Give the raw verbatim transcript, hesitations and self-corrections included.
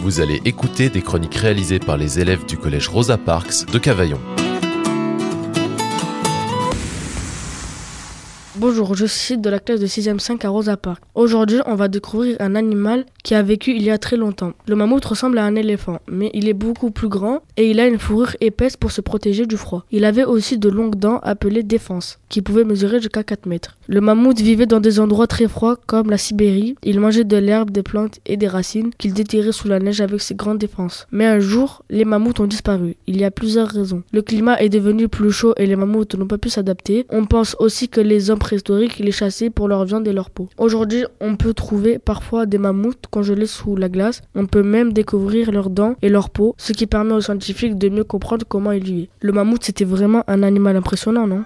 Vous allez écouter des chroniques réalisées par les élèves du collège Rosa Parks de Cavaillon. Bonjour, je suis de la classe de sixième cinq à Rosa Parks. Aujourd'hui, on va découvrir un animal qui a vécu il y a très longtemps. Le mammouth ressemble à un éléphant, mais il est beaucoup plus grand et il a une fourrure épaisse pour se protéger du froid. Il avait aussi de longues dents appelées défenses, qui pouvaient mesurer jusqu'à quatre mètres. Le mammouth vivait dans des endroits très froids comme la Sibérie. Il mangeait de l'herbe, des plantes et des racines qu'il déterrait sous la neige avec ses grandes défenses. Mais un jour, les mammouths ont disparu. Il y a plusieurs raisons. Le climat est devenu plus chaud et les mammouths n'ont pas pu s'adapter. On pense aussi que les hommes préhistoriques les chassaient pour leur viande et leur peau. Aujourd'hui, on peut trouver parfois des mammouths congelés sous la glace. On peut même découvrir leurs dents et leur peau, ce qui permet aux scientifiques de mieux comprendre comment ils vivaient. Le mammouth, c'était vraiment un animal impressionnant, non ?